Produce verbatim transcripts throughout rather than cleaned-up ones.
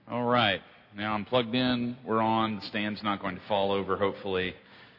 All right. Now I'm plugged in. We're on. The stand's not going to fall over, hopefully.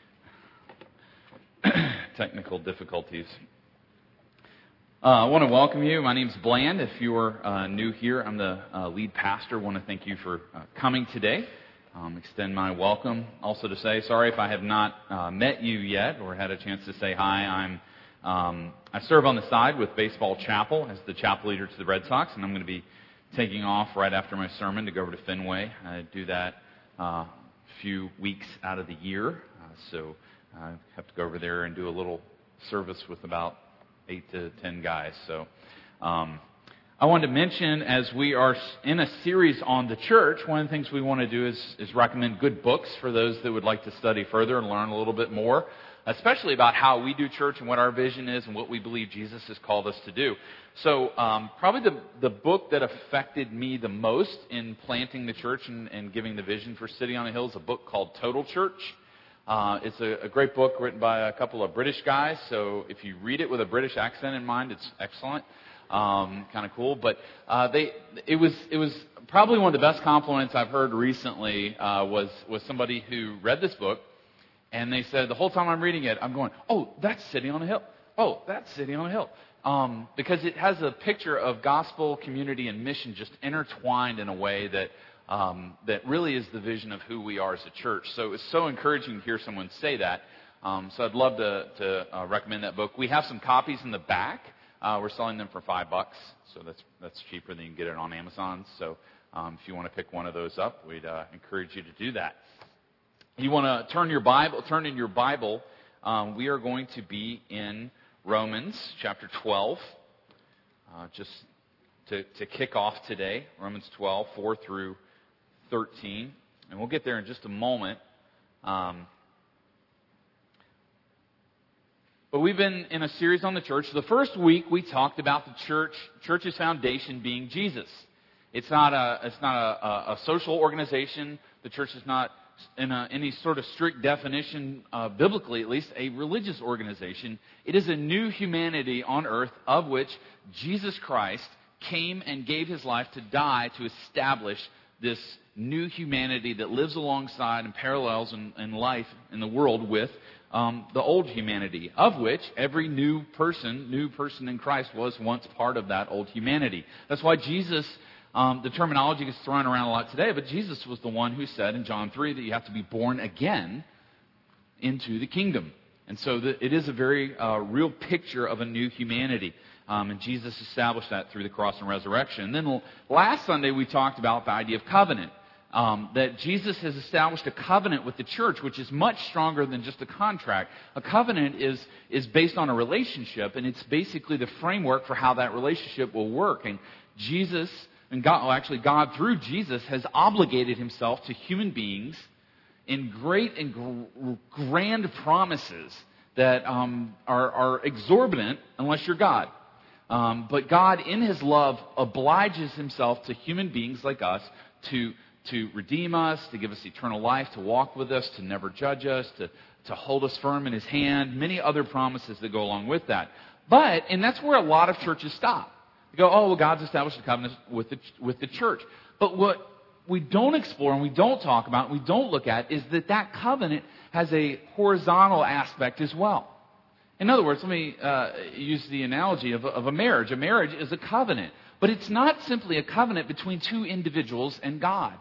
Technical difficulties. Uh, I want to welcome you. My name's Bland. If you are uh, new here, I'm the uh, lead pastor. I want to thank you for uh, coming today. Um, extend my welcome. Also to say, sorry if I have not uh, met you yet or had a chance to say hi. I'm um, I serve on the side with Baseball Chapel as the chapel leader to the Red Sox, and I'm going to be taking off right after my sermon to go over to Fenway. I do that uh, a few weeks out of the year, uh, so I have to go over there and do a little service with about eight to ten guys. So um, I wanted to mention, as we are in a series on the church, one of the things we want to do is, is recommend good books for those that would like to study further and learn a little bit more, especially about how we do church and what our vision is and what we believe Jesus has called us to do. So um, probably the, the book that affected me the most in planting the church and, and giving the vision for City on a Hill is a book called Total Church. Uh, it's a, a great book written by a couple of British guys, so if you read it with a British accent in mind, it's excellent, um, kind of cool. But uh, they, it was it was probably one of the best compliments I've heard recently uh, was was somebody who read this book, and they said the whole time I'm reading it, I'm going, oh, that's City on a Hill. Oh, that's City on a Hill. Um, because it has a picture of gospel, community, and mission just intertwined in a way that Um, that really is the vision of who we are as a church. So it's so encouraging to hear someone say that. Um, so I'd love to, to uh, recommend that book. We have some copies in the back. Uh, we're selling them for five bucks, so that's that's cheaper than you can get it on Amazon. So um, if you want to pick one of those up, we'd uh, encourage you to do that. You want to turn your Bible, turn in your Bible. Um, we are going to be in Romans chapter twelve, uh, just to, to kick off today. Romans twelve, four through thirteen, and we'll get there in just a moment. Um, but we've been in a series on the church. The first week we talked about the church, church's foundation being Jesus. It's not a, it's not a, a, a social organization. The church is not, in a, any sort of strict definition, uh, biblically at least, a religious organization. It is a new humanity on earth of which Jesus Christ came and gave His life to die to establish this new humanity that lives alongside and parallels in, in life in the world with um, the old humanity, of which every new person, new person in Christ was once part of that old humanity. That's why Jesus, um, the terminology gets thrown around a lot today, but Jesus was the one who said in John three that you have to be born again into the kingdom. And so the, it is a very uh, real picture of a new humanity. Um, and Jesus established that through the cross and resurrection. And then last Sunday we talked about the idea of covenant. Um, that Jesus has established a covenant with the church, which is much stronger than just a contract. A covenant is is based on a relationship, and it's basically the framework for how that relationship will work. And Jesus, and God, well, actually God through Jesus, has obligated Himself to human beings in great and gr- grand promises that um, are, are exorbitant unless you're God. Um, but God, in His love, obliges Himself to human beings like us to to redeem us, to give us eternal life, to walk with us, to never judge us, to, to hold us firm in His hand, many other promises that go along with that. But, and that's where a lot of churches stop. They go, oh, well, God's established a covenant with the, with the church. But what we don't explore and we don't talk about and we don't look at is that that covenant has a horizontal aspect as well. In other words, let me uh, use the analogy of a, of a marriage. A marriage is a covenant, but it's not simply a covenant between two individuals and God.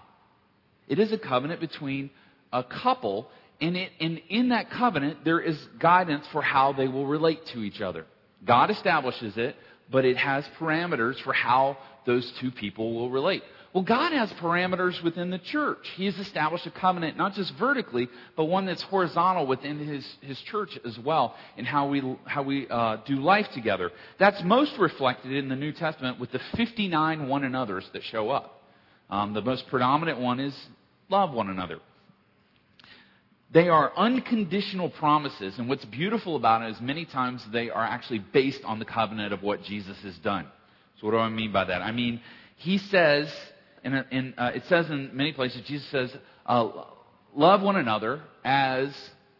It is a covenant between a couple, and, it, and in that covenant, there is guidance for how they will relate to each other. God establishes it, but it has parameters for how those two people will relate. Well, God has parameters within the church. He has established a covenant, not just vertically, but one that's horizontal within His, his church as well, in how we, how we uh, do life together. That's most reflected in the New Testament with the fifty-nine one another's that show up. Um, the most predominant one is love one another. They are unconditional promises, and what's beautiful about it is many times they are actually based on the covenant of what Jesus has done. So what do I mean by that? I mean, He says, and in, uh, it says in many places, Jesus says, uh, love one another as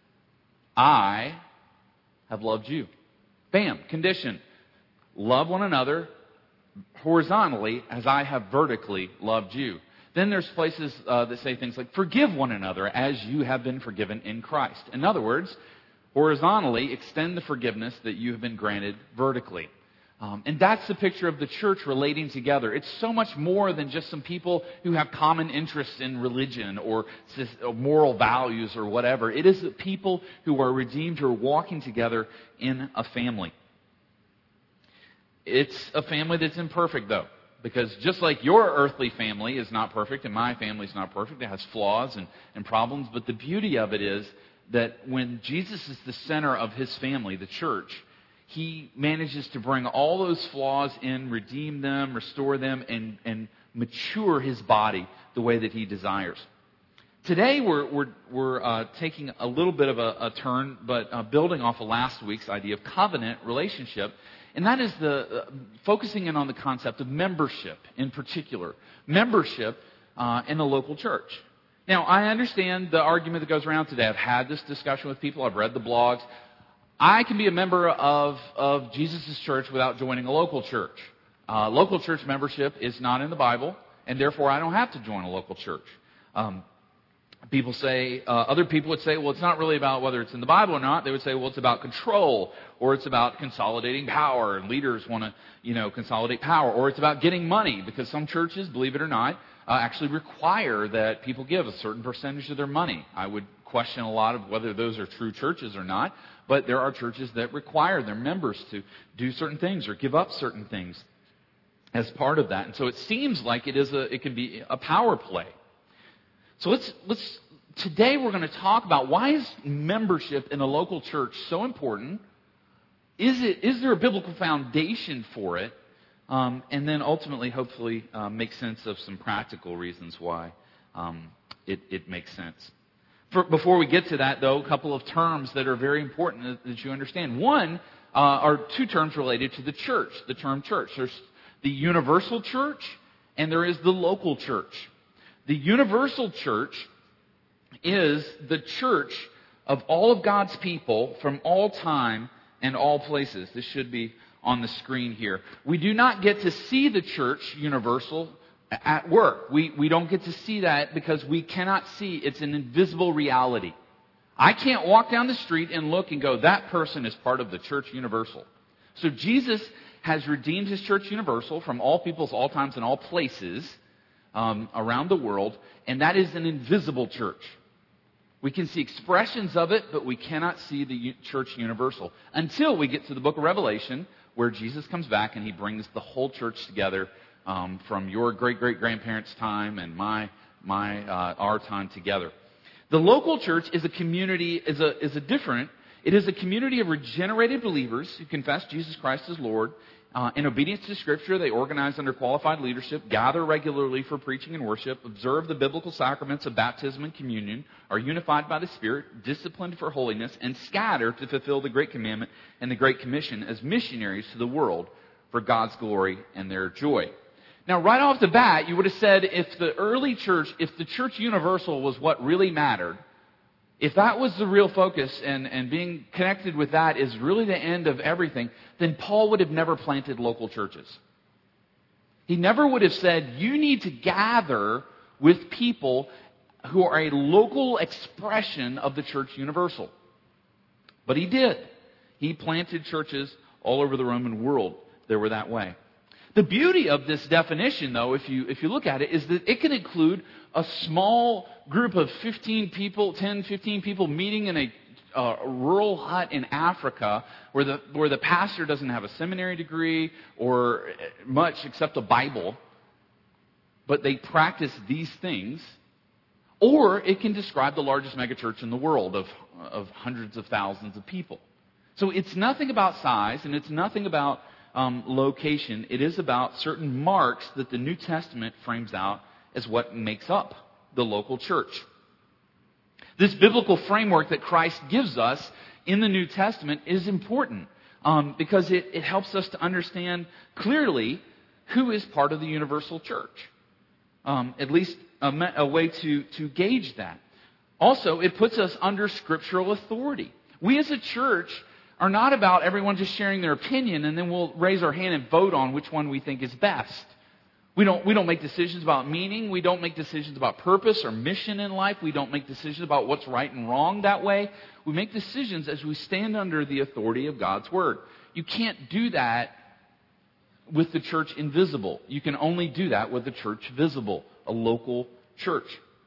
I have loved you. Bam, condition. Love one another horizontally as I have vertically loved you. Then there's places uh, that say things like, forgive one another as you have been forgiven in Christ. In other words, horizontally, extend the forgiveness that you have been granted vertically. Um, and that's the picture of the church relating together. It's so much more than just some people who have common interests in religion or moral values or whatever. It is the people who are redeemed, who are walking together in a family. It's a family that's imperfect, though. Because just like your earthly family is not perfect and my family is not perfect, it has flaws and, and problems. But the beauty of it is that when Jesus is the center of his family, the church, he manages to bring all those flaws in, redeem them, restore them, and, and mature his body the way that he desires. Today we're we're, we're uh, taking a little bit of a, a turn, but uh, building off of last week's idea of covenant relationship, and that is the uh, focusing in on the concept of membership in particular, membership uh, in the local church. Now, I understand the argument that goes around today. I've had this discussion with people. I've read the blogs. I can be a member of, of Jesus' church without joining a local church. Uh, local church membership is not in the Bible, and therefore I don't have to join a local church. Um, people say, uh, other people would say, well, it's not really about whether it's in the Bible or not. They would say, well, it's about control, or it's about consolidating power, and leaders want to, you know, consolidate power, or it's about getting money, because some churches, believe it or not, uh, actually require that people give a certain percentage of their money. I would question a lot of whether those are true churches or not. But there are churches that require their members to do certain things or give up certain things as part of that. And so it seems like it is a it can be a power play. So let's let's today we're going to talk about why is membership in a local church so important? Is it is there a biblical foundation for it? Um, and then ultimately, hopefully, uh, make sense of some practical reasons why um, it, it makes sense. For, before we get to that, though, a couple of terms that are very important that, that you understand. One uh, are two terms related to the church, the term church. There's the universal church and there is the local church. The universal church is the church of all of God's people from all time and all places. This should be on the screen here. We do not get to see the church universal at work. We we don't get to see that because we cannot see. It's an invisible reality. I can't walk down the street and look and go, that person is part of the church universal. So Jesus has redeemed his church universal from all peoples, all times, and all places um, around the world, and that is an invisible church. We can see expressions of it, but we cannot see the church universal until we get to the book of Revelation, where Jesus comes back and he brings the whole church together. Um, from your great-great-grandparents' time and my my uh, our time together. The local church is a community, is a is a different. It is a community of regenerated believers who confess Jesus Christ as Lord. Uh, in obedience to Scripture, they organize under qualified leadership, gather regularly for preaching and worship, observe the biblical sacraments of baptism and communion, are unified by the Spirit, disciplined for holiness, and scatter to fulfill the Great Commandment and the Great Commission as missionaries to the world for God's glory and their joy. Now, right off the bat, you would have said if the early church, if the church universal was what really mattered, if that was the real focus and, and being connected with that is really the end of everything, then Paul would have never planted local churches. He never would have said, you need to gather with people who are a local expression of the church universal. But he did. He planted churches all over the Roman world that were that way. The beauty of this definition, though, if you if you look at it, is that it can include a small group of fifteen people, ten, fifteen people meeting in a uh, rural hut in Africa where the where the pastor doesn't have a seminary degree or much except a Bible, but they practice these things. Or it can describe the largest megachurch in the world of of hundreds of thousands of people. So it's nothing about size and it's nothing about Um, location. It is about certain marks that the New Testament frames out as what makes up the local church. This biblical framework that Christ gives us in the New Testament is important um, because it, it helps us to understand clearly who is part of the universal church. Um, at least a, a way to, to gauge that. Also, it puts us under scriptural authority. We as a church are not about everyone just sharing their opinion and then we'll raise our hand and vote on which one we think is best. We don't, we don't make decisions about meaning. We don't make decisions about purpose or mission in life. We don't make decisions about what's right and wrong that way. We make decisions as we stand under the authority of God's Word. You can't do that with the church invisible. You can only do that with the church visible, a local church.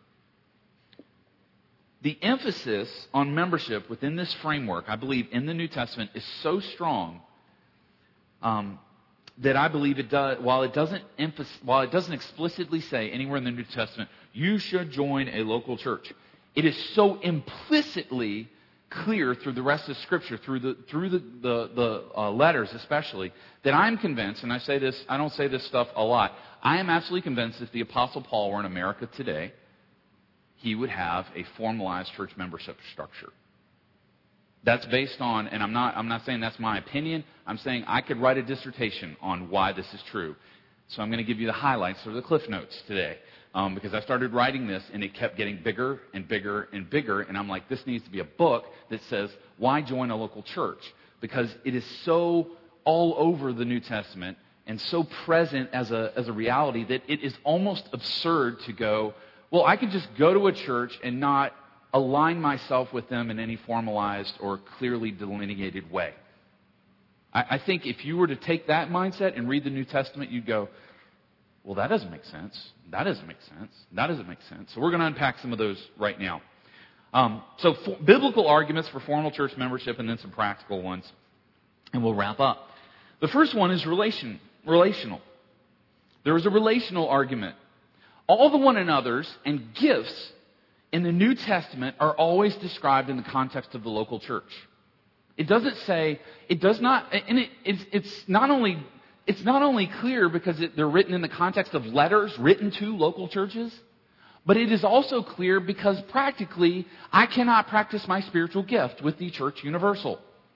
The emphasis on membership within this framework, I believe, in the New Testament is so strong um, that I believe it does. While it doesn't emphasis, while it doesn't explicitly say anywhere in the New Testament, you should join a local church, it is so implicitly clear through the rest of Scripture, through the through the the, the uh, letters especially, that I'm convinced, and I say this, I don't say this stuff a lot. I am absolutely convinced if the Apostle Paul were in America today, he would have a formalized church membership structure. That's based on, and I'm not I'm not saying that's my opinion. I'm saying I could write a dissertation on why this is true. So I'm going to give you the highlights or the cliff notes today. Um, because I started writing this and it kept getting bigger and bigger and bigger. And I'm like, this needs to be a book that says, why join a local church? Because it is so all over the New Testament and so present as a, as a reality that it is almost absurd to go, well, I could just go to a church and not align myself with them in any formalized or clearly delineated way. I, I think if you were to take that mindset and read the New Testament, you'd go, well, that doesn't make sense. That doesn't make sense. That doesn't make sense. So we're going to unpack some of those right now. Um, so for, biblical arguments for formal church membership and then some practical ones. And we'll wrap up. The first one is relation, relational. There is a relational argument. All the one another's and gifts in the New Testament are always described in the context of the local church. It doesn't say, it does not, and it, it's, it's not only... It's not only clear because it, they're written in the context of letters written to local churches, but it is also clear because practically I cannot practice my spiritual gift with the church universal.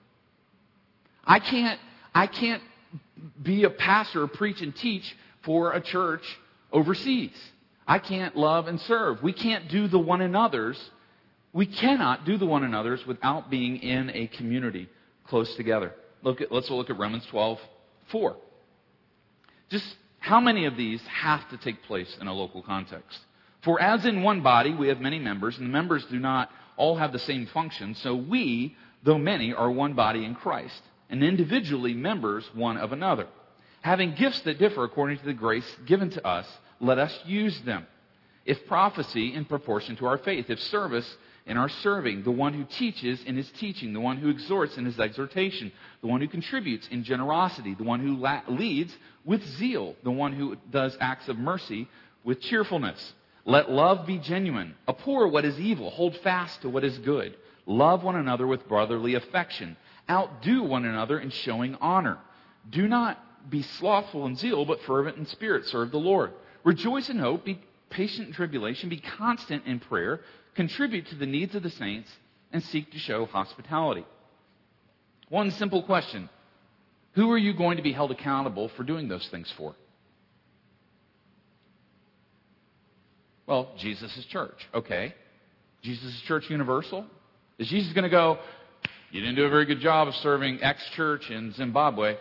I can't, I can't be a pastor, preach and teach for a church overseas. I can't love and serve. We can't do the one another's. We cannot do the one another's without being in a community close together. Look at, let's look at Romans twelve four. Just how many of these have to take place in a local context? For as in one body we have many members, and the members do not all have the same function, so we, though many, are one body in Christ, and individually members one of another. Having gifts that differ according to the grace given to us, let us use them. If prophecy, in proportion to our faith. If service, in our serving. The one who teaches, in his teaching. The one who exhorts, in his exhortation. The one who contributes, in generosity. The one who la- leads, with zeal. The one who does acts of mercy, with cheerfulness. Let love be genuine. Abhor what is evil. Hold fast to what is good. Love one another with brotherly affection. Outdo one another in showing honor. Do not be slothful in zeal, but fervent in spirit. Serve the Lord. Rejoice in hope. Be patient in tribulation. Be constant in prayer. Contribute to the needs of the saints. And seek to show hospitality. One simple question. Who are you going to be held accountable for doing those things for? Well, Jesus' church. Okay. Jesus' church universal? Is Jesus going to go, you didn't do a very good job of serving X church in Zimbabwe?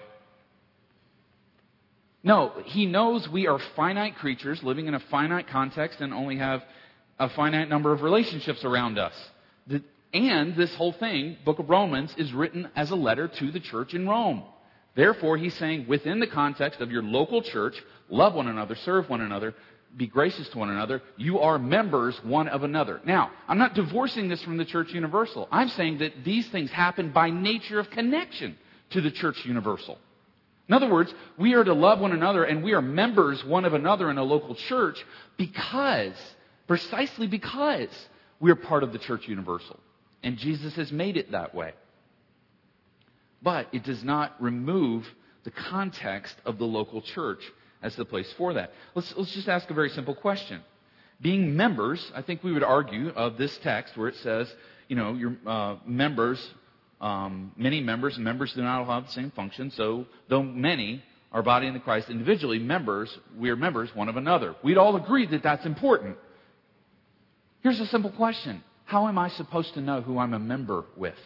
No, he knows we are finite creatures living in a finite context and only have a finite number of relationships around us. The, and this whole thing, Book of Romans, is written as a letter to the church in Rome. Therefore, he's saying within the context of your local church, love one another, serve one another, be gracious to one another. You are members one of another. Now, I'm not divorcing this from the church universal. I'm saying that these things happen by nature of connection to the church universal. In other words, we are to love one another and we are members one of another in a local church because, precisely because, we are part of the church universal. And Jesus has made it that way. But it does not remove the context of the local church as the place for that. Let's, let's just ask a very simple question. Being members, I think we would argue, of this text where it says, you know, your uh, members, um, many members, and members do not all have the same function. So, though many are body in the Christ, individually members, we are members one of another. We'd all agree that that's important. Here's a simple question. How am I supposed to know who I'm a member with?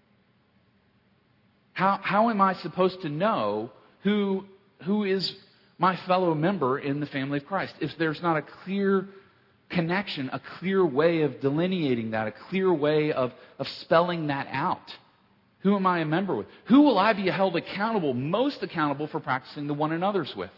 How, how am I supposed to know who, who is my fellow member in the family of Christ? If there's not a clear connection, a clear way of delineating that, a clear way of, of spelling that out. Who am I a member with? Who will I be held accountable, most accountable for practicing the one another's with?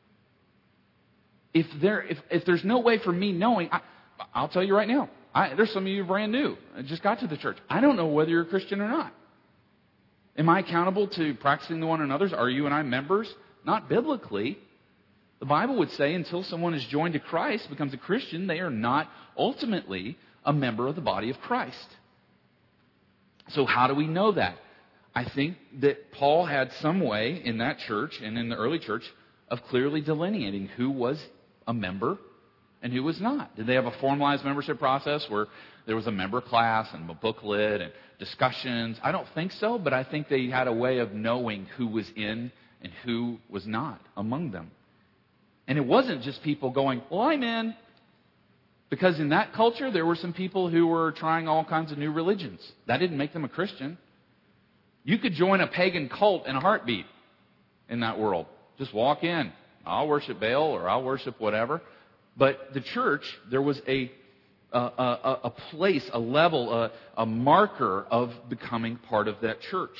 If there, if, if there's no way for me knowing, I, I'll tell you right now, I, there's some of you brand new, I just got to the church. I don't know whether you're a Christian or not. Am I accountable to practicing the one another's? Are you and I members? Not biblically. The Bible would say until someone is joined to Christ, becomes a Christian, they are not ultimately a member of the body of Christ. So how do we know that? I think that Paul had some way in that church and in the early church of clearly delineating who was a member and who was not. Did they have a formalized membership process where there was a member class and a booklet and discussions? I don't think so, but I think they had a way of knowing who was in and who was not among them. And it wasn't just people going, well, I'm in. Because in that culture, there were some people who were trying all kinds of new religions. That didn't make them a Christian. You could join a pagan cult in a heartbeat in that world. Just walk in. I'll worship Baal or I'll worship whatever. But the church, there was a a, a, a place, a level, a, a marker of becoming part of that church.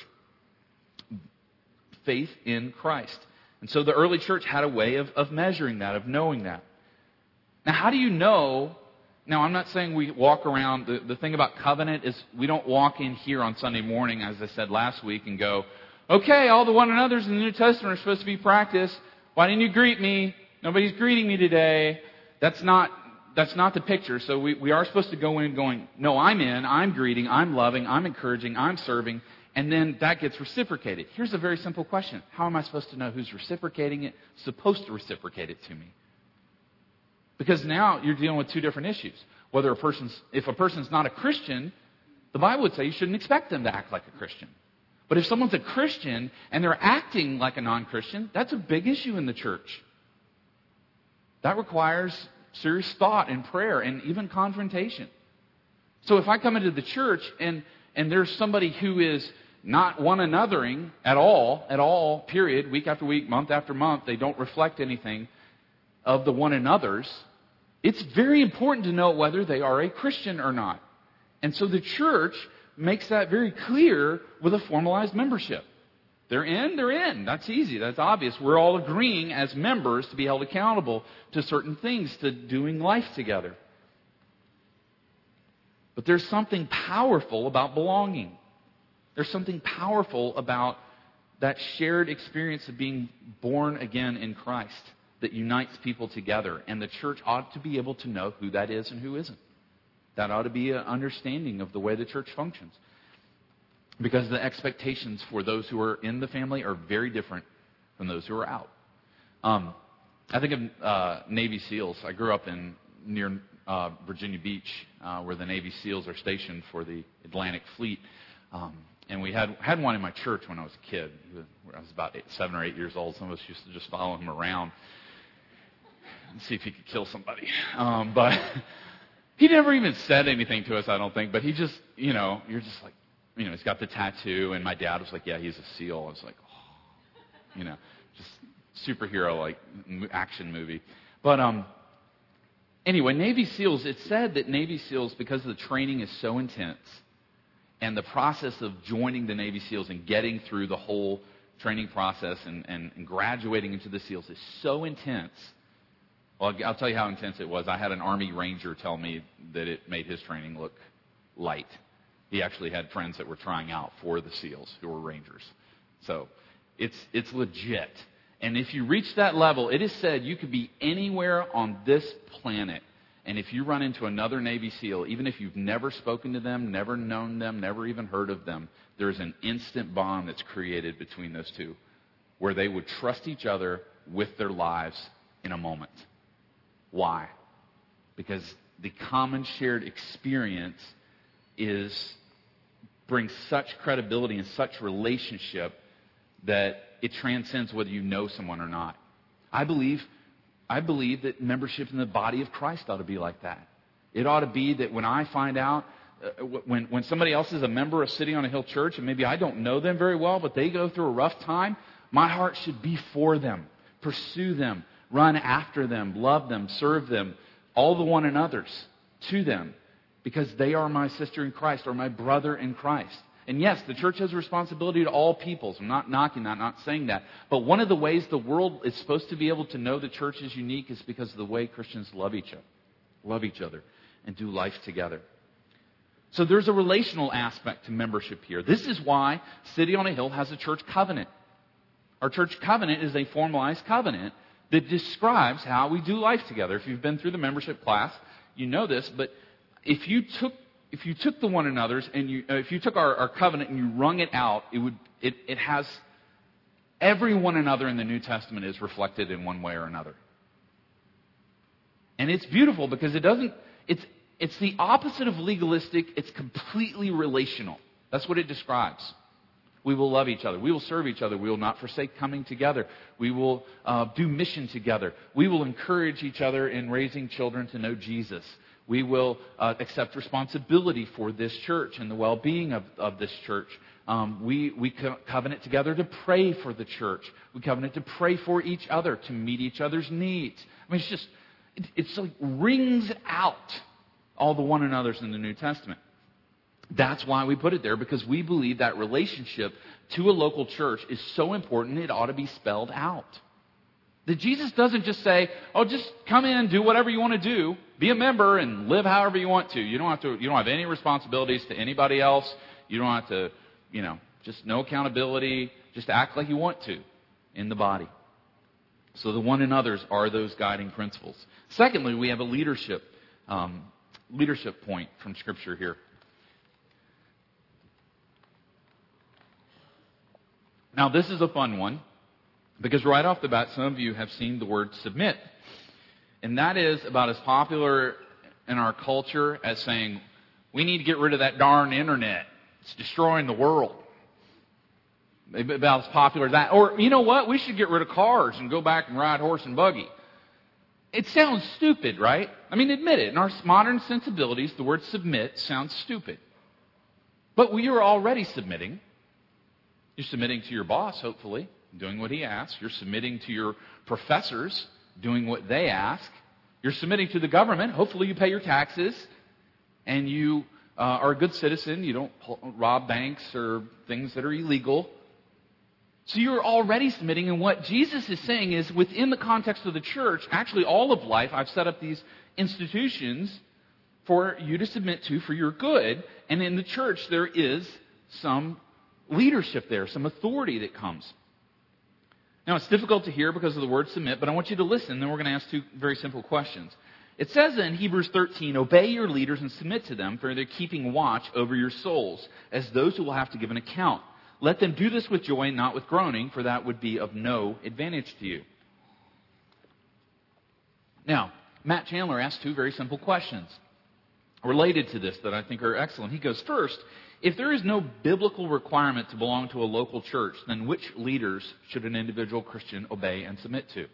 Faith in Christ. And so the early church had a way of, of measuring that, of knowing that. Now, how do you know? Now, I'm not saying we walk around. The, the thing about covenant is we don't walk in here on Sunday morning, as I said last week, and go, okay, all the one another's in the New Testament are supposed to be practiced. Why didn't you greet me? Nobody's greeting me today. That's not that's not the picture. So we, we are supposed to go in going, no, I'm in, I'm greeting, I'm loving, I'm encouraging, I'm serving. And then that gets reciprocated. Here's a very simple question. How am I supposed to know who's reciprocating it, supposed to reciprocate it to me? Because now you're dealing with two different issues. Whether a person's, if a person's not a Christian, the Bible would say you shouldn't expect them to act like a Christian. But if someone's a Christian and they're acting like a non-Christian, that's a big issue in the church. That requires serious thought and prayer and even confrontation. So if I come into the church and, and there's somebody who is not one anothering at all, at all, period, week after week, month after month, they don't reflect anything of the one another's, it's very important to know whether they are a Christian or not. And so the church makes that very clear with a formalized membership. They're in, they're in. That's easy. That's obvious. We're all agreeing as members to be held accountable to certain things, to doing life together. But there's something powerful about belonging. There's something powerful about that shared experience of being born again in Christ that unites people together. And the church ought to be able to know who that is and who isn't. That ought to be an understanding of the way the church functions. Because the expectations for those who are in the family are very different from those who are out. Um, I think of uh, Navy SEALs. I grew up in near uh, Virginia Beach, uh, where the Navy SEALs are stationed for the Atlantic Fleet. Um, and we had had one in my church when I was a kid. I was about eight, seven or eight years old. Some of us used to just follow him around and see if he could kill somebody. Um, but he never even said anything to us, I don't think. But he just, you know, you're just like, you know, he's got the tattoo. And my dad was like, yeah, he's a SEAL. I was like, oh, you know, just superhero, like action movie. But um, anyway, Navy SEALs, it's said that Navy SEALs, because the training is so intense, and the process of joining the Navy SEALs and getting through the whole training process and, and, and graduating into the SEALs is so intense. Well, I'll tell you how intense it was. I had an Army Ranger tell me that it made his training look light. He actually had friends that were trying out for the SEALs who were Rangers. So it's it's legit. And if you reach that level, it is said you could be anywhere on this planet. And if you run into another Navy SEAL, even if you've never spoken to them, never known them, never even heard of them, there's an instant bond that's created between those two where they would trust each other with their lives in a moment. Why? Because the common shared experience is brings such credibility and such relationship that it transcends whether you know someone or not. I believe I believe that membership in the body of Christ ought to be like that. It ought to be that when I find out, uh, when, when somebody else is a member of City on a Hill Church, and maybe I don't know them very well, but they go through a rough time, my heart should be for them. Pursue them. Run after them. Love them. Serve them. All the one another's to them, because they are my sister in Christ or my brother in Christ. And yes, the church has a responsibility to all peoples. I'm not knocking that, not saying that. But one of the ways the world is supposed to be able to know the church is unique is because of the way Christians love each other, love each other, and do life together. So there's a relational aspect to membership here. This is why City on a Hill has a church covenant. Our church covenant is a formalized covenant that describes how we do life together. If you've been through the membership class, you know this, but if you took if you took the one another's and you uh, if you took our, our covenant and you wrung it out, it would it, it has every one another in the New Testament is reflected in one way or another. And it's beautiful because it doesn't it's it's the opposite of legalistic, it's completely relational. That's what it describes. We will love each other. We will serve each other. We will not forsake coming together. We will uh, do mission together. We will encourage each other in raising children to know Jesus. We will uh, accept responsibility for this church and the well-being of, of this church. Um, we we co- covenant together to pray for the church. We covenant to pray for each other, to meet each other's needs. I mean, it's just, it, it's like rings out all the one another's in the New Testament. That's why we put it there, because we believe that relationship to a local church is so important it ought to be spelled out. That Jesus doesn't just say, oh, just come in, do whatever you want to do, be a member and live however you want to. You don't have to, you don't have any responsibilities to anybody else. You don't have to, you know, just no accountability, just act like you want to in the body. So the one another's are those guiding principles. Secondly, we have a leadership, um, leadership point from Scripture here. Now, this is a fun one, because right off the bat, some of you have seen the word submit. And that is about as popular in our culture as saying, we need to get rid of that darn internet. It's destroying the world. Maybe about as popular as that. Or, you know what? We should get rid of cars and go back and ride horse and buggy. It sounds stupid, right? I mean, admit it. In our modern sensibilities, the word submit sounds stupid. But we are already submitting. You're submitting to your boss, hopefully, doing what he asks. You're submitting to your professors, doing what they ask. You're submitting to the government. Hopefully you pay your taxes and you uh, are a good citizen. You don't rob banks or things that are illegal. So you're already submitting. And what Jesus is saying is, within the context of the church, actually all of life, I've set up these institutions for you to submit to for your good. And in the church, there is some leadership there, some authority that comes. Now, it's difficult to hear because of the word submit, but I want you to listen, then we're going to ask two very simple questions. It says in Hebrews thirteen, obey your leaders and submit to them, for they're keeping watch over your souls, as those who will have to give an account. Let them do this with joy and not with groaning, for that would be of no advantage to you. Now, Matt Chandler asked two very simple questions related to this that I think are excellent. He goes, first, if there is no biblical requirement to belong to a local church, then which leaders should an individual Christian obey and submit to?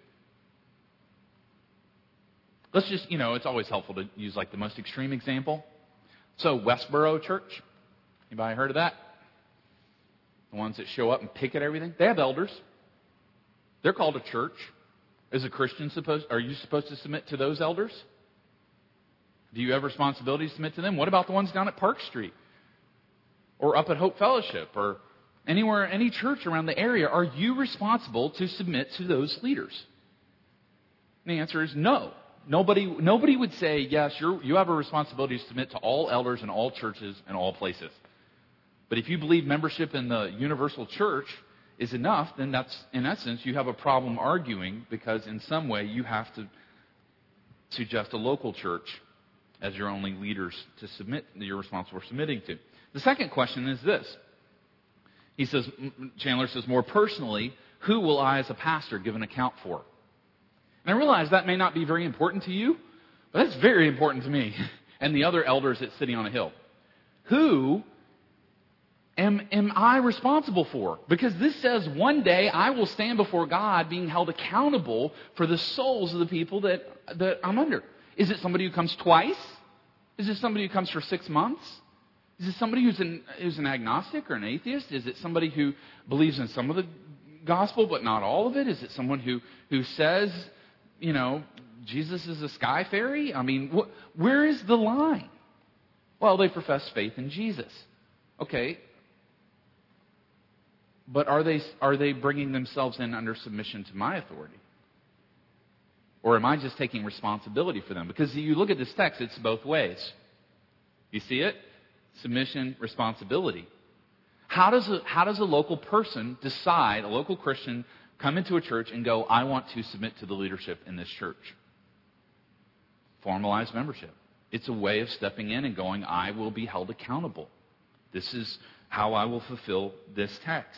Let's just, you know, it's always helpful to use like the most extreme example. So, Westboro Church, anybody heard of that? The ones that show up and picket everything. They have elders. They're called a church. Is a Christian supposed, are you supposed to submit to those elders? Do you have responsibility to submit to them? What about the ones down at Park Street? Or up at Hope Fellowship, or anywhere, any church around the area? Are you responsible to submit to those leaders? And the answer is no. Nobody, nobody would say, yes, you're, you have a responsibility to submit to all elders in all churches and all places. But if you believe membership in the universal church is enough, then that's, in essence, you have a problem arguing, because in some way you have to suggest a local church as your only leaders to submit, that you're responsible for submitting to. The second question is this. He says, Chandler says, more personally, who will I as a pastor give an account for? And I realize that may not be very important to you, but that's very important to me and the other elders at City on a Hill. Who am, am I responsible for? Because this says one day I will stand before God being held accountable for the souls of the people that, that I'm under. Is it somebody who comes twice? Is it somebody who comes for six months? Is it somebody who's an, who's an agnostic or an atheist? Is it somebody who believes in some of the gospel, but not all of it? Is it someone who, who says, you know, Jesus is a sky fairy? I mean, wh- where is the line? Well, they profess faith in Jesus. Okay. But are they, are they bringing themselves in under submission to my authority? Or am I just taking responsibility for them? Because you look at this text, it's both ways. You see it? Submission, responsibility. How does a, how does a local person decide, a local Christian, come into a church and go, I want to submit to the leadership in this church? Formalized membership. It's a way of stepping in and going, I will be held accountable. This is how I will fulfill this text.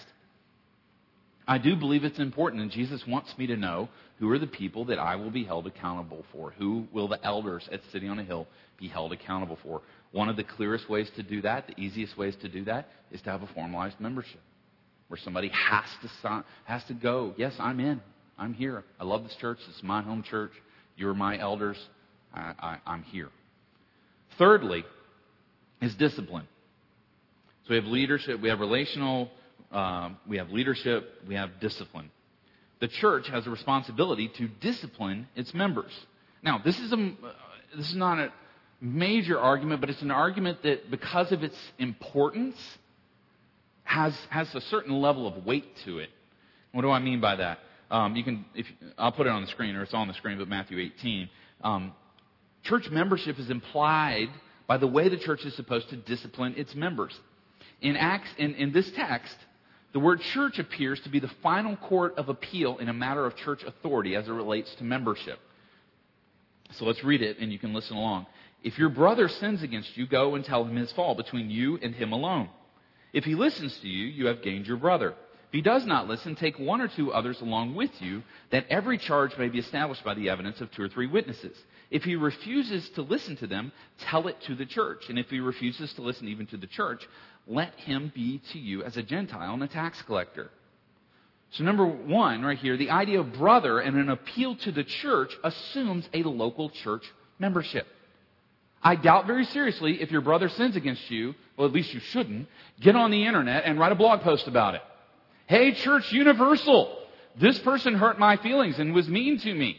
I do believe it's important, and Jesus wants me to know who are the people that I will be held accountable for. Who will the elders at City on a Hill be held accountable for? One of the clearest ways to do that, the easiest ways to do that, is to have a formalized membership, where somebody has to sign, has to go. Yes, I'm in. I'm here. I love this church. This is my home church. You're my elders. I, I, I'm here. Thirdly, is discipline. So we have leadership. We have relational. Um, we have leadership. We have discipline. The church has a responsibility to discipline its members. Now, this is a uh, this is not a major argument, but it's an argument that, because of its importance, has has a certain level of weight to it. What do I mean by that? Um, you can, if I'll put it on the screen, or it's on the screen, but Matthew eighteen. Um, church membership is implied by the way the church is supposed to discipline its members. In Acts, in, in this text, the word church appears to be the final court of appeal in a matter of church authority as it relates to membership. So let's read it, and you can listen along. If your brother sins against you, go and tell him his fault between you and him alone. If he listens to you, you have gained your brother. If he does not listen, take one or two others along with you, that every charge may be established by the evidence of two or three witnesses. If he refuses to listen to them, tell it to the church. And if he refuses to listen even to the church, let him be to you as a Gentile and a tax collector. So number one, right here, the idea of brother and an appeal to the church assumes a local church membership. I doubt very seriously if your brother sins against you, well, at least you shouldn't, get on the internet and write a blog post about it. Hey, Church Universal, this person hurt my feelings and was mean to me.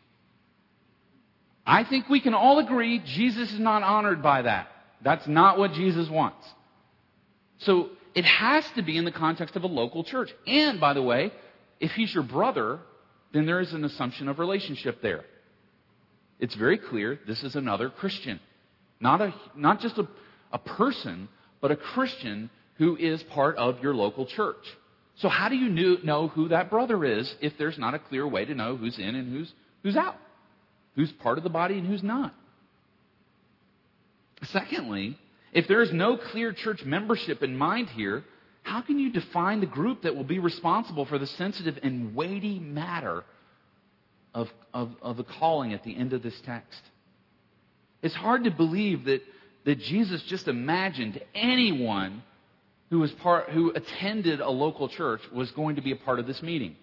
I think we can all agree Jesus is not honored by that. That's not what Jesus wants. So it has to be in the context of a local church. And, by the way, if he's your brother, then there is an assumption of relationship there. It's very clear this is another Christian. Not a not just a, a person, but a Christian who is part of your local church. So how do you knew, know who that brother is if there's not a clear way to know who's in and who's who's out? Who's part of the body and who's not? Secondly, if there is no clear church membership in mind here, how can you define the group that will be responsible for the sensitive and weighty matter of, of, of the calling at the end of this text? It's hard to believe that, that Jesus just imagined anyone who was part, who attended a local church was going to be a part of this meeting.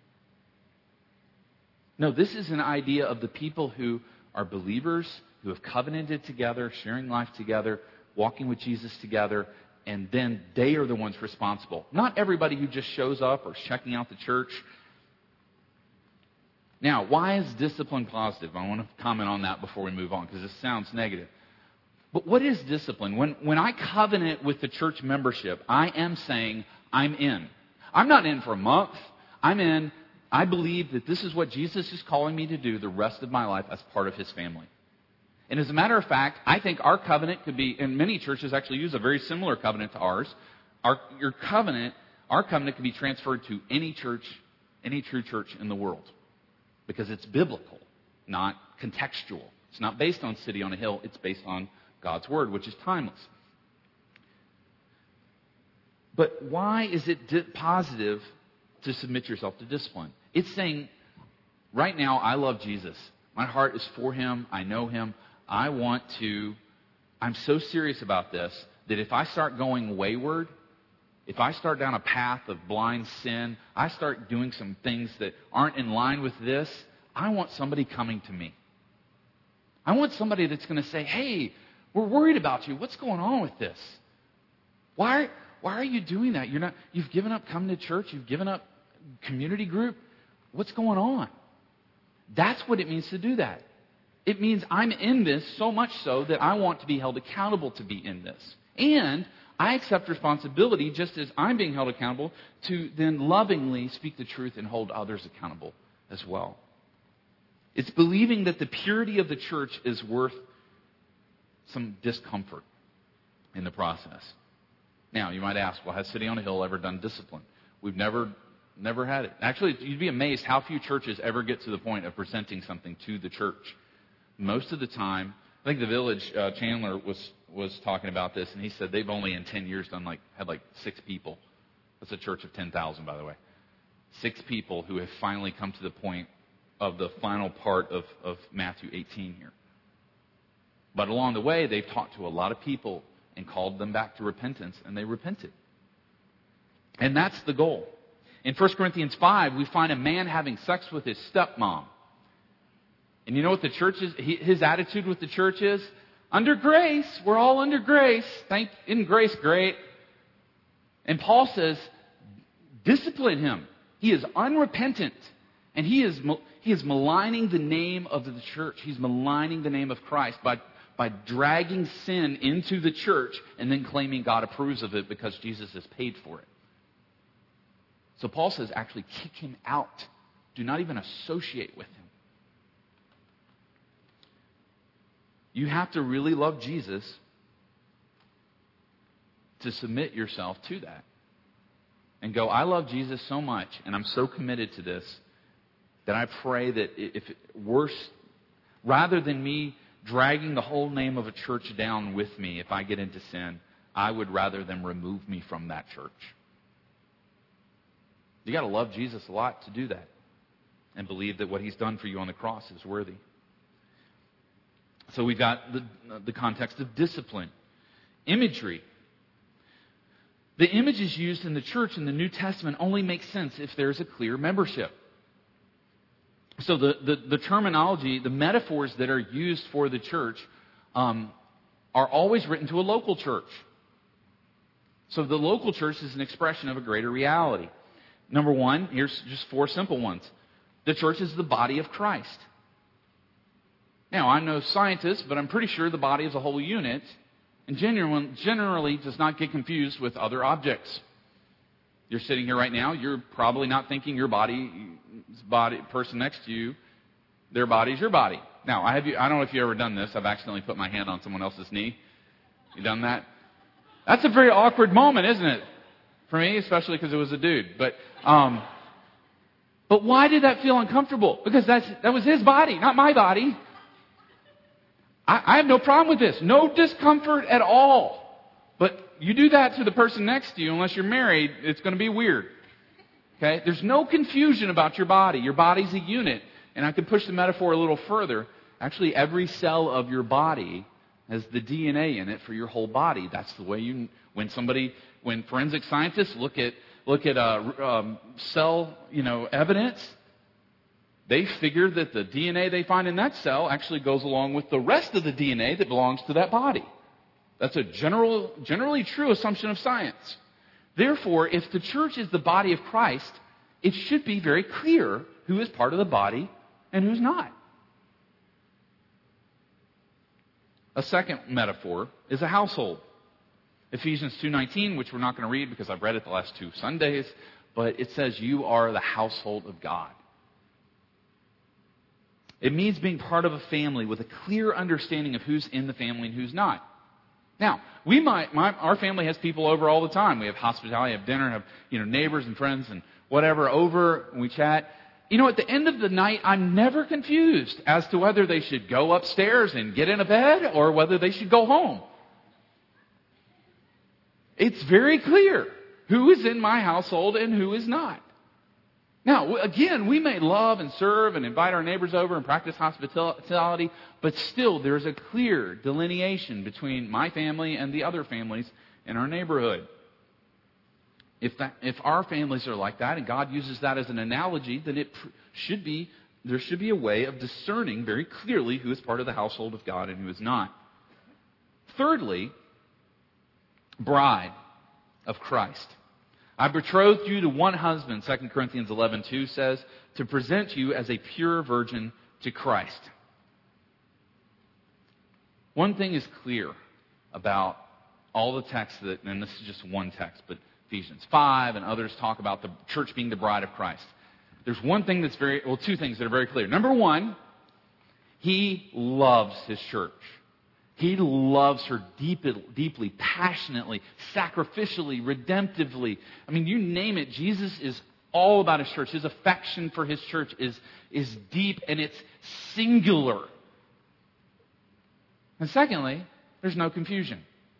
No, this is an idea of the people who are believers, who have covenanted together, sharing life together, walking with Jesus together, and then they are the ones responsible. Not everybody who just shows up or is checking out the church. Now, why is discipline positive? I want to comment on that before we move on, because this sounds negative. But what is discipline? When, when I covenant with the church membership, I am saying I'm in. I'm not in for a month. I'm in. I believe that this is what Jesus is calling me to do the rest of my life as part of His family. And as a matter of fact, I think our covenant could be, and many churches actually use a very similar covenant to ours. Our, your covenant, our covenant can be transferred to any church, any true church in the world. Because it's biblical, not contextual. It's not based on City on a Hill. It's based on God's Word, which is timeless. But why is it di- positive to submit yourself to discipline? It's saying, right now, I love Jesus. My heart is for Him. I know Him. I want to, I'm so serious about this that if I start going wayward, if I start down a path of blind sin, I start doing some things that aren't in line with this, I want somebody coming to me. I want somebody that's going to say, hey, we're worried about you. What's going on with this? Why, why are you doing that? You're not, you've given up coming to church. You've given up community group? What's going on? That's what it means to do that. It means I'm in this so much so that I want to be held accountable to be in this. And I accept responsibility, just as I'm being held accountable, to then lovingly speak the truth and hold others accountable as well. It's believing that the purity of the church is worth some discomfort in the process. Now, you might ask, well, has City on a Hill ever done discipline? We've never never had it. Actually, you'd be amazed how few churches ever get to the point of presenting something to the church. Most of the time, I think the Village, uh, Chandler was was talking about this, and he said they've only in ten years done like had like six people. That's a church of ten thousand, by the way. Six people who have finally come to the point of the final part of, of Matthew eighteen here. But along the way, they've talked to a lot of people and called them back to repentance, and they repented. And that's the goal. In First Corinthians five, we find a man having sex with his stepmom. And you know what the church is? His attitude with the church is? Under grace. We're all under grace. Thank, isn't grace great? And Paul says, discipline him. He is unrepentant. And he is he is maligning the name of the church. He's maligning the name of Christ by, by dragging sin into the church and then claiming God approves of it because Jesus has paid for it. So Paul says, actually kick him out. Do not even associate with him. You have to really love Jesus to submit yourself to that. And go, I love Jesus so much, and I'm so committed to this, that I pray that if it, worse, rather than me dragging the whole name of a church down with me if I get into sin, I would rather them remove me from that church. You got to love Jesus a lot to do that and believe that what He's done for you on the cross is worthy. So we've got the, the context of discipline. Imagery. The images used in the church in the New Testament only make sense if there's a clear membership. So the, the, the terminology, the metaphors that are used for the church um, are always written to a local church. So the local church is an expression of a greater reality. Number one, here's just four simple ones. The church is the body of Christ. Now, I'm no scientist, but I'm pretty sure the body is a whole unit and generally, generally does not get confused with other objects. You're sitting here right now, you're probably not thinking your body, body person next to you, their body is your body. Now, I have you, I don't know if you've ever done this. I've accidentally put my hand on someone else's knee. You done that? That's a very awkward moment, isn't it? For me, especially because it was a dude. But um, but why did that feel uncomfortable? Because that's that was his body, not my body. I, I have no problem with this. No discomfort at all. But you do that to the person next to you, unless you're married, it's going to be weird. Okay? There's no confusion about your body. Your body's a unit. And I could push the metaphor a little further. Actually, every cell of your body has the D N A in it for your whole body. That's the way you... When somebody... When forensic scientists look at look at uh, um, cell, you know, evidence, they figure that the D N A they find in that cell actually goes along with the rest of the D N A that belongs to that body. That's a general, generally true assumption of science. Therefore, if the church is the body of Christ, it should be very clear who is part of the body and who's not. A second metaphor is a household. Ephesians two nineteen, which we're not going to read because I've read it the last two Sundays, but it says you are the household of God. It means being part of a family with a clear understanding of who's in the family and who's not. Now, we might, my, our family has people over all the time. We have hospitality, have dinner, have you know neighbors and friends and whatever over, and we chat. You know, at the end of the night, I'm never confused as to whether they should go upstairs and get in a bed or whether they should go home. It's very clear who is in my household and who is not. Now, again, we may love and serve and invite our neighbors over and practice hospitality, but still there's a clear delineation between my family and the other families in our neighborhood. If that, if our families are like that and God uses that as an analogy, then it should be there should be a way of discerning very clearly who is part of the household of God and who is not. Thirdly, bride of Christ. I betrothed you to one husband, Second Corinthians eleven two says, to present you as a pure virgin to Christ. One thing is clear about all the texts that, and this is just one text, but Ephesians five and others talk about the church being the bride of Christ. There's one thing that's very, well, two things that are very clear. Number one, He loves His church. He loves her deeply, deeply, passionately, sacrificially, redemptively. I mean, you name it, Jesus is all about His church. His affection for His church is, is deep and it's singular. And secondly, there's no confusion.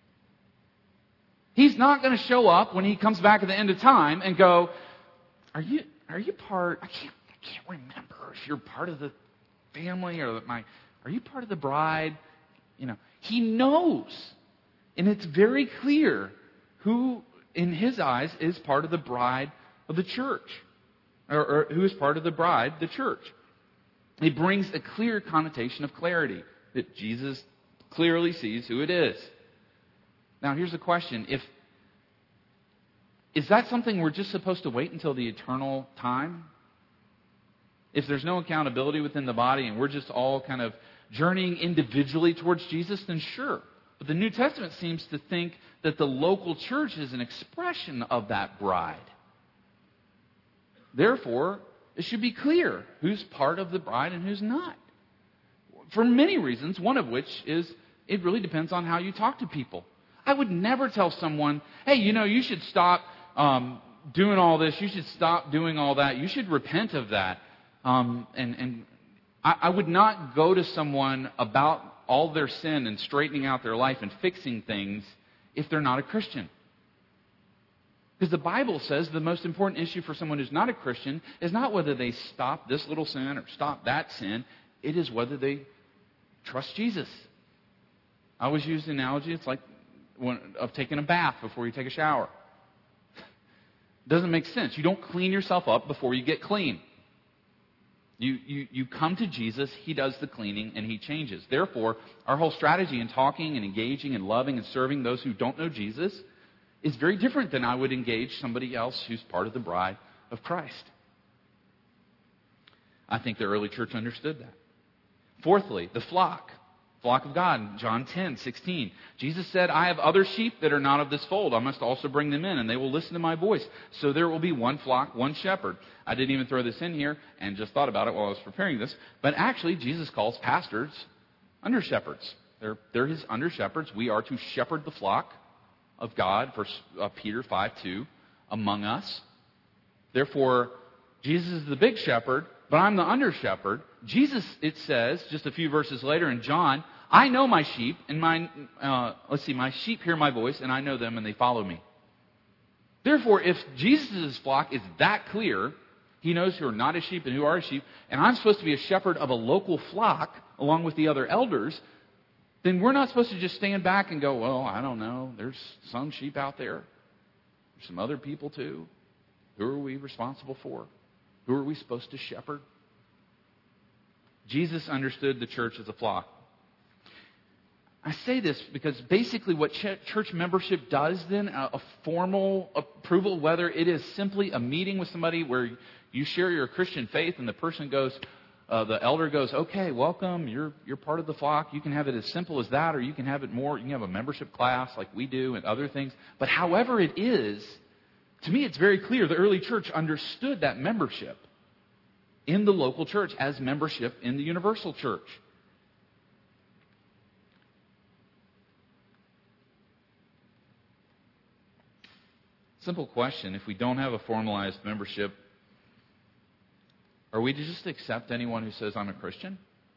He's not going to show up when He comes back at the end of time and go, are you are you part, I can't, I can't remember if you're part of the family or my, are you part of the bride? You know, He knows. And it's very clear who, in His eyes, is part of the bride of the church. Or, or who is part of the bride, the church. It brings a clear connotation of clarity that Jesus clearly sees who it is. Now, here's the question. If Is that something we're just supposed to wait until the eternal time? If there's no accountability within the body and we're just all kind of journeying individually towards Jesus, then sure. But the New Testament seems to think that the local church is an expression of that bride. Therefore, it should be clear who's part of the bride and who's not. For many reasons, one of which is it really depends on how you talk to people. I would never tell someone, hey, you know, you should stop um, doing all this. You should stop doing all that. You should repent of that. Um, and and I, I would not go to someone about all their sin and straightening out their life and fixing things if they're not a Christian. Because the Bible says the most important issue for someone who's not a Christian is not whether they stop this little sin or stop that sin. It is whether they trust Jesus. I always use the analogy, it's like when, of taking a bath before you take a shower. It doesn't make sense. You don't clean yourself up before you get clean. You, you, you come to Jesus, He does the cleaning, and He changes. Therefore, our whole strategy in talking and engaging and loving and serving those who don't know Jesus is very different than I would engage somebody else who's part of the bride of Christ. I think the early church understood that. Fourthly, the flock. Flock of God, John ten sixteen. Jesus said, I have other sheep that are not of this fold. I must also bring them in, and they will listen to my voice. So there will be one flock, one shepherd. I didn't even throw this in here and just thought about it while I was preparing this. But actually, Jesus calls pastors under shepherds. They're, they're His under shepherds. We are to shepherd the flock of God, First uh, Peter five two, among us. Therefore, Jesus is the big shepherd, but I'm the under shepherd. Jesus, it says, just a few verses later in John, I know my sheep, and my, uh, let's see, my sheep hear my voice, and I know them, and they follow me. Therefore, if Jesus' flock is that clear, He knows who are not His sheep and who are His sheep, and I'm supposed to be a shepherd of a local flock, along with the other elders, then we're not supposed to just stand back and go, well, I don't know, there's some sheep out there. There's some other people too. Who are we responsible for? Who are we supposed to shepherd? Jesus understood the church as a flock. I say this because basically what ch- church membership does then, a, a formal approval, whether it is simply a meeting with somebody where you share your Christian faith and the person goes, uh, the elder goes, okay, welcome, you're you're part of the flock. You can have it as simple as that, or you can have it more, you can have a membership class like we do and other things. But however it is, to me it's very clear the early church understood that membership in the local church as membership in the universal church. Simple question. If we don't have a formalized membership, are we to just accept anyone who says, I'm a Christian?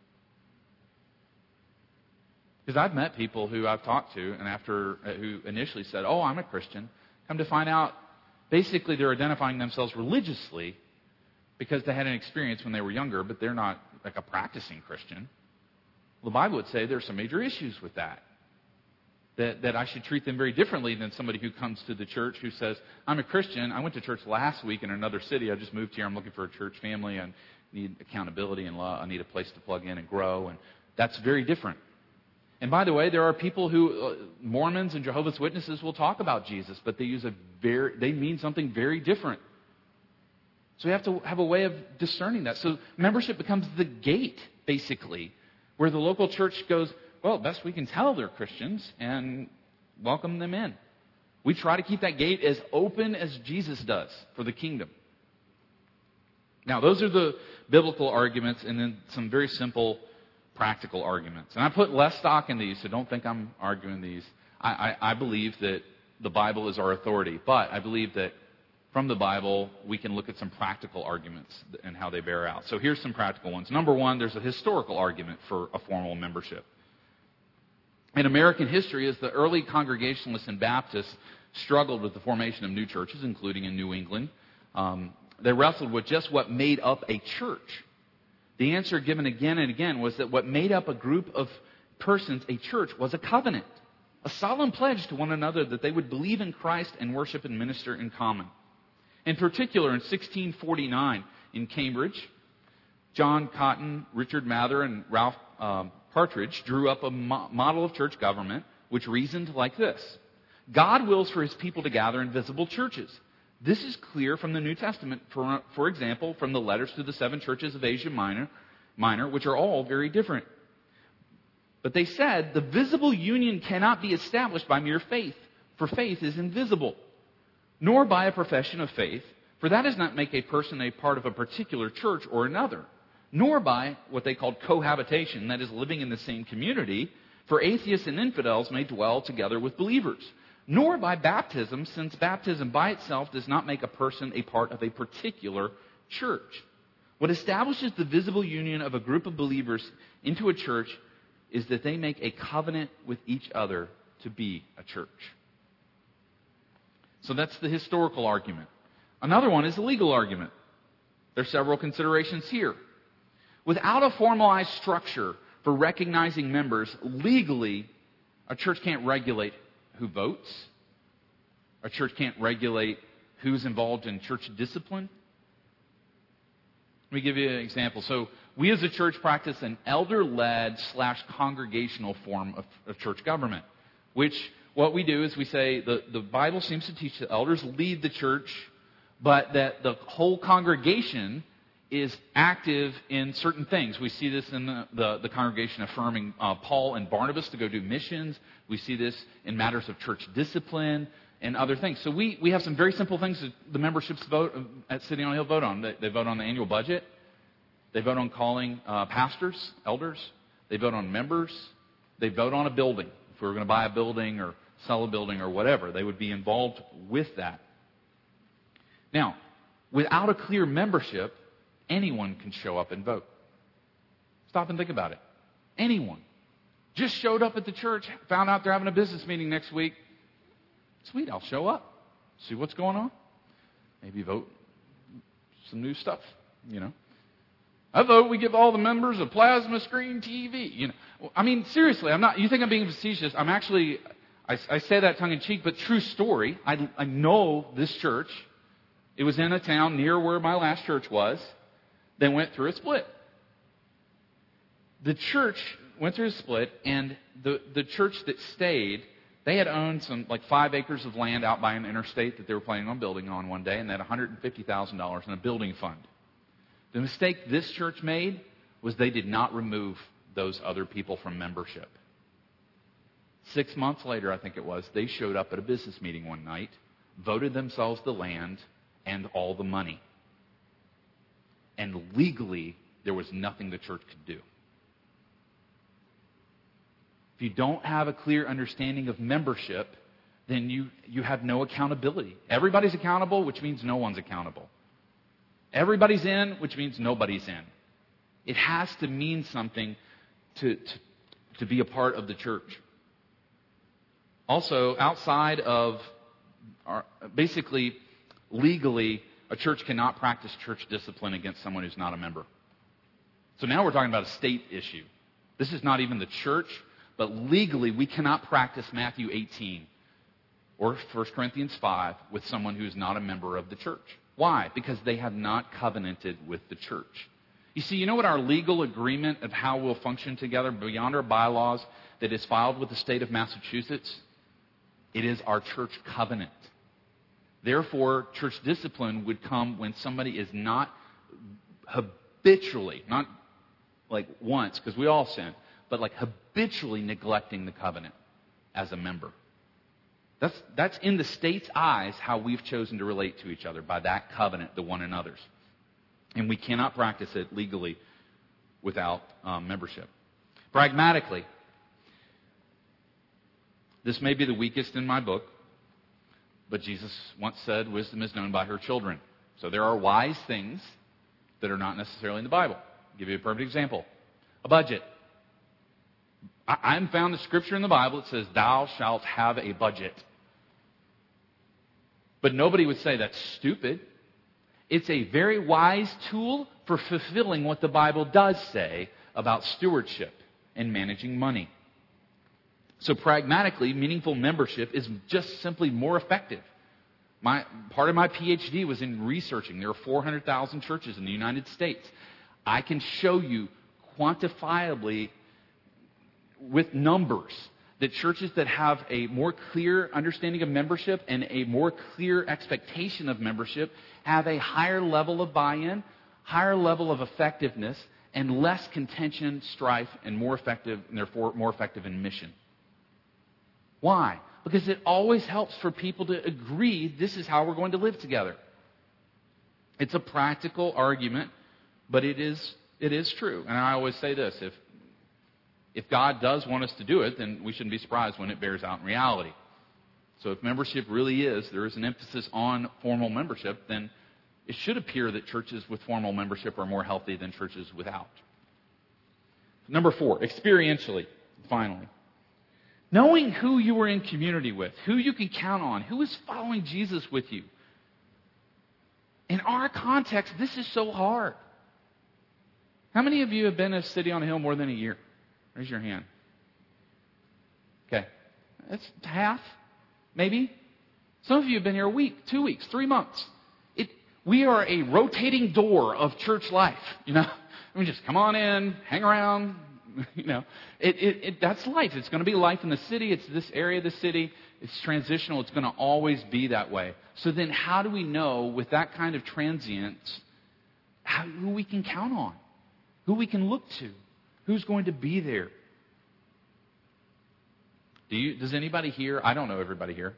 Because I've met people who I've talked to and after uh, who initially said, oh, I'm a Christian, come to find out basically they're identifying themselves religiously because they had an experience when they were younger, but they're not like a practicing Christian. Well, the Bible would say there's some major issues with that. That, that I should treat them very differently than somebody who comes to the church who says, I'm a Christian. I went to church last week in another city. I just moved here. I'm looking for a church family. I need accountability and love. I need a place to plug in and grow. And that's very different. And by the way, there are people who, uh, Mormons and Jehovah's Witnesses will talk about Jesus, but they use a very, they mean something very different. So we have to have a way of discerning that. So membership becomes the gate, basically, where the local church goes, well, best we can tell they're Christians, and welcome them in. We try to keep that gate as open as Jesus does for the kingdom. Now, those are the biblical arguments, and then some very simple practical arguments. And I put less stock in these, so don't think I'm arguing these. I, I, I believe that the Bible is our authority, but I believe that from the Bible, we can look at some practical arguments and how they bear out. So here's some practical ones. Number one, there's a historical argument for a formal membership. In American history, as the early Congregationalists and Baptists struggled with the formation of new churches, including in New England, um, they wrestled with just what made up a church. The answer given again and again was that what made up a group of persons, a church, was a covenant, a solemn pledge to one another that they would believe in Christ and worship and minister in common. In particular, in sixteen forty-nine in Cambridge, John Cotton, Richard Mather, and Ralph um, Partridge drew up a mo- model of church government which reasoned like this. God wills for his people to gather in visible churches. This is clear from the New Testament, for, for example, from the letters to the seven churches of Asia Minor, Minor, which are all very different. But they said the visible union cannot be established by mere faith, for faith is invisible. Nor by a profession of faith, for that does not make a person a part of a particular church or another, nor by what they called cohabitation, that is, living in the same community, for atheists and infidels may dwell together with believers, nor by baptism, since baptism by itself does not make a person a part of a particular church. What establishes the visible union of a group of believers into a church is that they make a covenant with each other to be a church. So that's the historical argument. Another one is the legal argument. There are several considerations here. Without a formalized structure for recognizing members, legally, a church can't regulate who votes. A church can't regulate who's involved in church discipline. Let me give you an example. So we as a church practice an elder-led slash congregational form of, of church government, which what we do is we say the, the Bible seems to teach that elders lead the church, but that the whole congregation is active in certain things. We see this in the, the, the congregation affirming uh, Paul and Barnabas to go do missions. We see this in matters of church discipline and other things. So we, we have some very simple things that the memberships vote at City on a Hill vote on. They, they vote on the annual budget. They vote on calling uh, pastors, elders. They vote on members. They vote on a building. If we were going to buy a building or sell a building or whatever, they would be involved with that. Now, without a clear membership, anyone can show up and vote. Stop and think about it. Anyone. Just showed up at the church, found out they're having a business meeting next week. Sweet, I'll show up. See what's going on. Maybe vote some new stuff, you know. I vote we give all the members a plasma screen T V. You know, I mean, seriously, I'm not. You think I'm being facetious? I'm actually. I, I say that tongue in cheek, but true story. I, I know this church. It was in a town near where my last church was. They went through a split. The church went through a split, and the the church that stayed, they had owned some like five acres of land out by an interstate that they were planning on building on one day, and they had one hundred fifty thousand dollars in a building fund. The mistake this church made was they did not remove those other people from membership. Six months later, I think it was, they showed up at a business meeting one night, voted themselves the land and all the money. And legally, there was nothing the church could do. If you don't have a clear understanding of membership, then you, you have no accountability. Everybody's accountable, which means no one's accountable. Everybody's in, which means nobody's in. It has to mean something to, to, to be a part of the church. Also, outside of, our, basically, legally, a church cannot practice church discipline against someone who's not a member. So now we're talking about a state issue. This is not even the church, but legally we cannot practice Matthew eighteen or First Corinthians five with someone who is not a member of the church. Why? Because they have not covenanted with the church. You see, you know what our legal agreement of how we'll function together beyond our bylaws that is filed with the state of Massachusetts? It is our church covenant. Therefore, church discipline would come when somebody is not habitually, not like once, because we all sin, but like habitually neglecting the covenant as a member. That's, that's in the state's eyes how we've chosen to relate to each other, by that covenant to one another's. And we cannot practice it legally without um, membership. Pragmatically, this may be the weakest in my book, but Jesus once said, wisdom is known by her children. So there are wise things that are not necessarily in the Bible. I'll give you a perfect example. A budget. I, I haven't found a scripture in the Bible that says, thou shalt have a budget. But nobody would say that's stupid. It's a very wise tool for fulfilling what the Bible does say about stewardship and managing money. So pragmatically, meaningful membership is just simply more effective. My, part of my P H D was in researching. There are four hundred thousand churches in the United States. I can show you quantifiably with numbers that churches that have a more clear understanding of membership and a more clear expectation of membership have a higher level of buy-in, higher level of effectiveness, and less contention, strife, and more effective, and therefore more effective in mission. Why? Because it always helps for people to agree this is how we're going to live together. It's a practical argument, but it is it is true. And I always say this, if if God does want us to do it, then we shouldn't be surprised when it bears out in reality. So if membership really is, there is an emphasis on formal membership, then it should appear that churches with formal membership are more healthy than churches without. Number four, experientially, finally. Knowing who you are in community with, who you can count on, who is following Jesus with you. In our context, this is so hard. How many of you have been at City on a Hill more than a year? Raise your hand. Okay. That's half, maybe. Some of you have been here a week, two weeks, three months. It, we are a rotating door of church life, you know. I mean, just come on in, hang around. You know, it, it, it, that's life. It's going to be life in the city. It's this area of the city. It's transitional. It's going to always be that way. So then how do we know with that kind of transience how, who we can count on? Who we can look to? Who's going to be there? Do you, does anybody here? I don't know everybody here.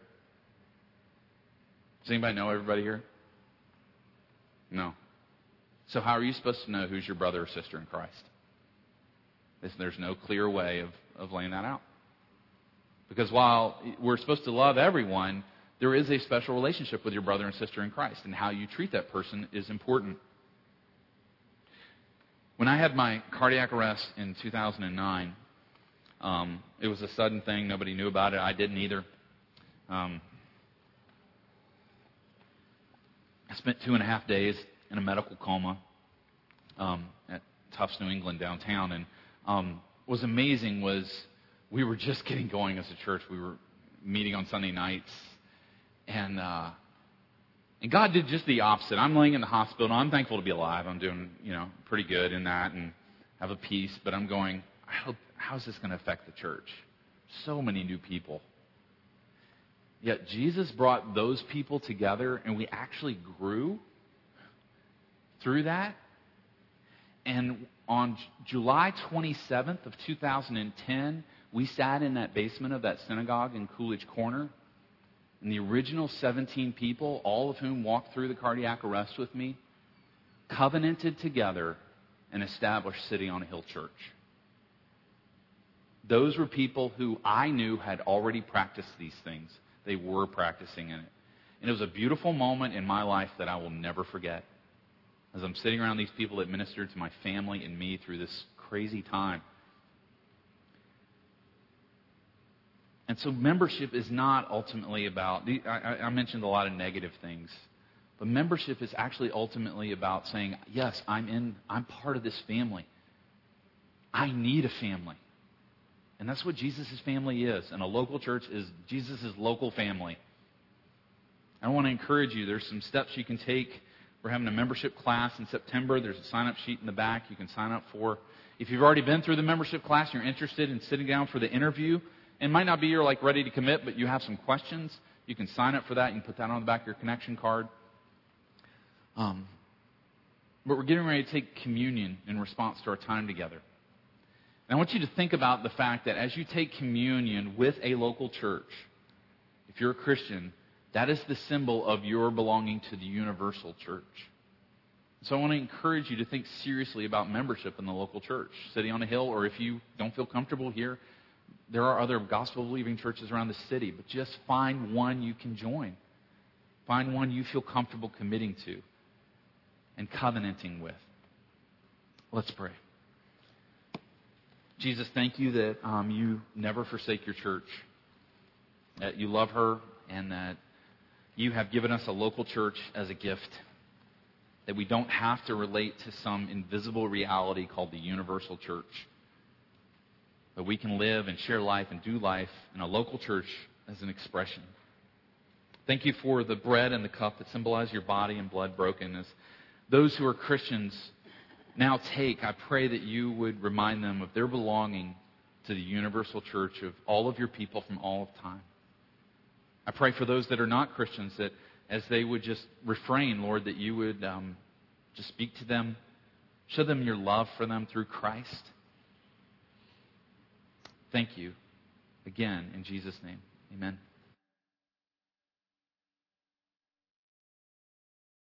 Does anybody know everybody here? No. So how are you supposed to know who's your brother or sister in Christ? There's no clear way of, of laying that out. Because while we're supposed to love everyone, there is a special relationship with your brother and sister in Christ, and how you treat that person is important. When I had my cardiac arrest in two thousand nine, um, it was a sudden thing. Nobody knew about it. I didn't either. Um, I spent two and a half days in a medical coma um, at Tufts, New England, downtown, and Um, what was amazing was we were just getting going as a church. We were meeting on Sunday nights, and uh, and God did just the opposite. I'm laying in the hospital, and I'm thankful to be alive. I'm doing, you know, pretty good in that and have a peace. But I'm going, I hope, how's this going to affect the church? So many new people. Yet Jesus brought those people together, and we actually grew through that. And on July twenty-seventh of two thousand ten, we sat in that basement of that synagogue in Coolidge Corner. And the original seventeen people, all of whom walked through the cardiac arrest with me, covenanted together and established City on a Hill Church. Those were people who I knew had already practiced these things. They were practicing in it. And it was a beautiful moment in my life that I will never forget. As I'm sitting around these people that ministered to my family and me through this crazy time. And so membership is not ultimately about, I, I mentioned a lot of negative things, but membership is actually ultimately about saying, yes, I'm in, I'm part of this family. I need a family. And that's what Jesus' family is. And a local church is Jesus' local family. I want to encourage you, there's some steps you can take We're having a membership class in September. There's a sign-up sheet in the back you can sign up for. If you've already been through the membership class, you're interested in sitting down for the interview, and it might not be you're like ready to commit, but you have some questions, you can sign up for that. You can put that on the back of your connection card. Um, but we're getting ready to take communion in response to our time together. And I want you to think about the fact that as you take communion with a local church, if you're a Christian, that is the symbol of your belonging to the universal church. So I want to encourage you to think seriously about membership in the local church, City on a Hill, or if you don't feel comfortable here, there are other gospel-believing churches around the city, but just find one you can join. Find one you feel comfortable committing to and covenanting with. Let's pray. Jesus, thank you that um, you never forsake your church, that you love her, and that you have given us a local church as a gift, that we don't have to relate to some invisible reality called the universal church, but we can live and share life and do life in a local church as an expression. Thank you for the bread and the cup that symbolize your body and blood broken. As those who are Christians now take, I pray that you would remind them of their belonging to the universal church of all of your people from all of time. I pray for those that are not Christians that as they would just refrain, Lord, that you would um, just speak to them, show them your love for them through Christ. Thank you again in Jesus' name. Amen.